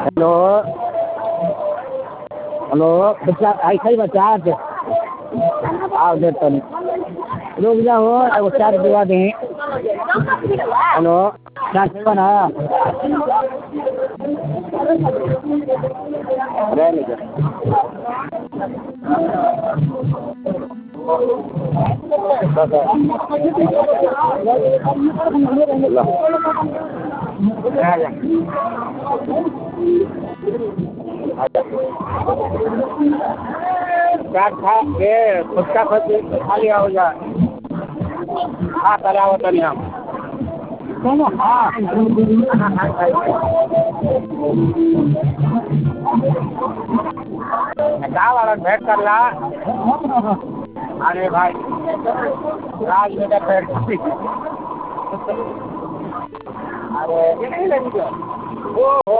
hello hello बच्चा ऐसे ही बच्चा आओ दे तनी रुक जाओ एगो चार्ज दिवा दी हेलो चार्ज देवा ना चार खा के फुटका खाली हो जा हाँ करावत नहीं हम हाँ गाँव वाला भेंट कर ला अरे भाई राज में भेंट अरे